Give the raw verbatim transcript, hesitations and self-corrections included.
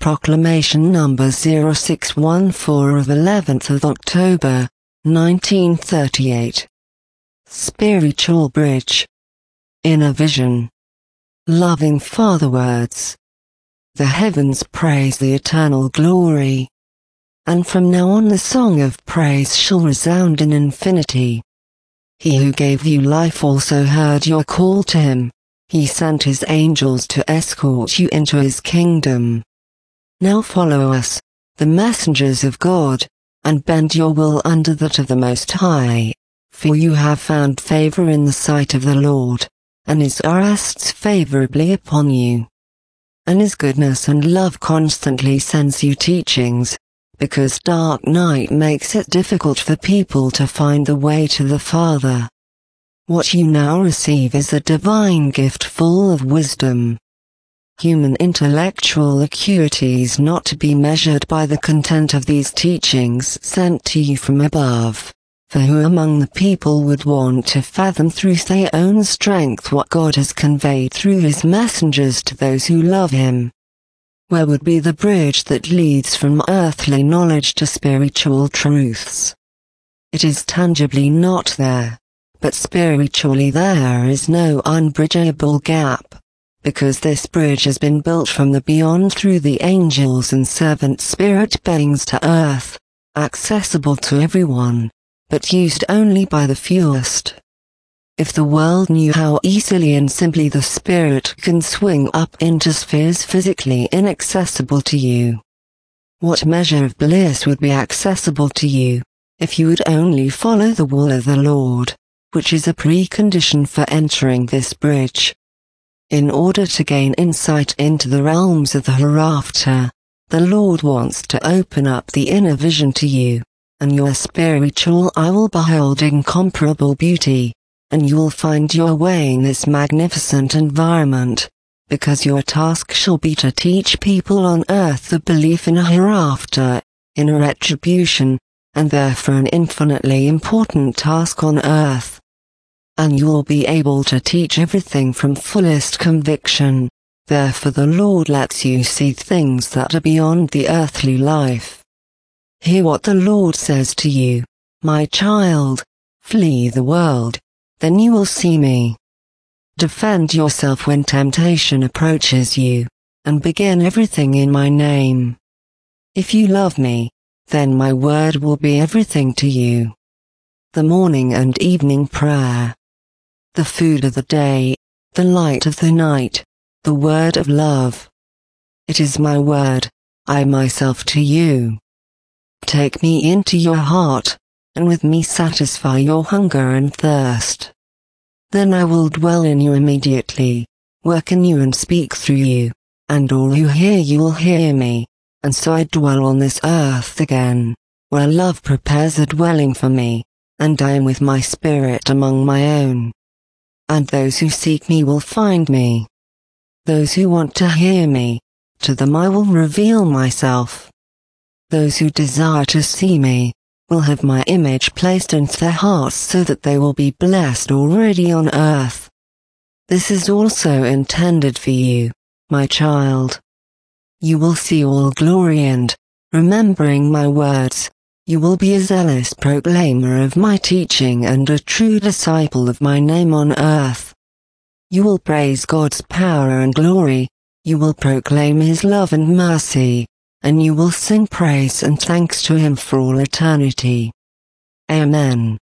Proclamation number zero six one four of eleventh of October, nineteen thirty-eight. Spiritual Bridge. Inner Vision. Loving Father words. The heavens praise the eternal glory. And from now on the song of praise shall resound in infinity. He who gave you life also heard your call to him. He sent his angels to escort you into his kingdom. Now follow us, the messengers of God, and bend your will under that of the Most High, for you have found favor in the sight of the Lord, and his eye rests favorably upon you. And his goodness and love constantly sends you teachings, because dark night makes it difficult for people to find the way to the Father. What you now receive is a divine gift full of wisdom. Human intellectual acuity is not to be measured by the content of these teachings sent to you from above, for who among the people would want to fathom through their own strength what God has conveyed through his messengers to those who love him? Where would be the bridge that leads from earthly knowledge to spiritual truths? It is tangibly not there, but spiritually there is no unbridgeable gap, because this bridge has been built from the beyond through the angels and servant spirit beings to earth, accessible to everyone, but used only by the fewest. If the world knew how easily and simply the spirit can swing up into spheres physically inaccessible to you, what measure of bliss would be accessible to you, if you would only follow the will of the Lord, which is a precondition for entering this bridge. In order to gain insight into the realms of the hereafter, the Lord wants to open up the inner vision to you, and your spiritual eye will behold incomparable beauty, and you will find your way in this magnificent environment, because your task shall be to teach people on earth the belief in a hereafter, in a retribution, and therefore an infinitely important task on earth. And you will be able to teach everything from fullest conviction, therefore the Lord lets you see things that are beyond the earthly life. Hear what the Lord says to you, my child, flee the world, then you will see me. Defend yourself when temptation approaches you, and begin everything in my name. If you love me, then my word will be everything to you. The morning and evening prayer. The food of the day, the light of the night, the word of love. It is my word, I myself to you. Take me into your heart, and with me satisfy your hunger and thirst. Then I will dwell in you immediately, work in you and speak through you, and all who hear you will hear me, and so I dwell on this earth again, where love prepares a dwelling for me, and I am with my spirit among my own. And those who seek me will find me. Those who want to hear me, to them I will reveal myself. Those who desire to see me, will have my image placed into their hearts so that they will be blessed already on earth. This is also intended for you, my child. You will see all glory and, remembering my words, you will be a zealous proclaimer of my teaching and a true disciple of my name on earth. You will praise God's power and glory, you will proclaim his love and mercy, and you will sing praise and thanks to him for all eternity. Amen.